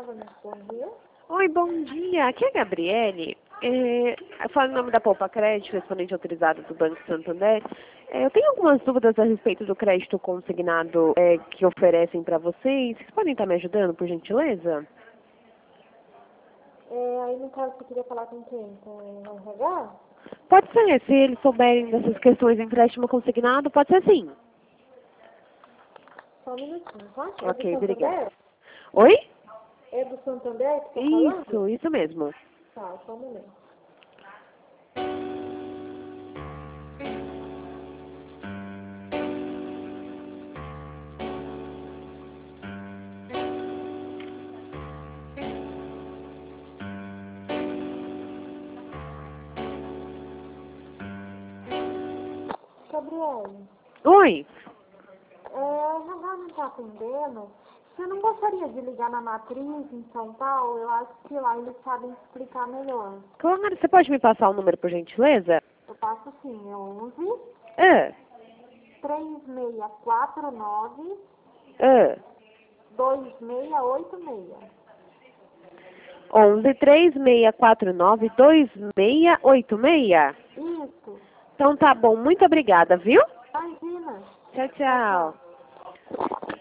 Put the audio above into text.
novamente, bom dia. Oi, bom dia. Aqui é a Gabriele. Falo em nome da Poupa Crédito, correspondente autorizado do Banco Santander. Eu tenho algumas dúvidas a respeito do crédito consignado que oferecem para vocês. Vocês podem estar me ajudando, por gentileza? Aí no caso você queria falar com quem? Com o RH? Pode ser, se eles souberem dessas questões de empréstimo consignado, pode ser sim. Só um minutinho, tá? É do Ok, obrigada. Santander? Oi? É do Santander que tá falando? Isso mesmo. Tá, só um momento. Gabriele, Oi? a RH não tá atendendo. Você não gostaria de ligar na matriz em São Paulo? Eu acho que lá eles sabem explicar melhor. Claro, você pode me passar o número, por gentileza? Eu passo sim, é 11 Ah, 3649 ah. 2686. 11-3649-2686. Isso. Então tá bom, muito obrigada, viu? Imagina. Tchau, Tchau, tchau. tchau.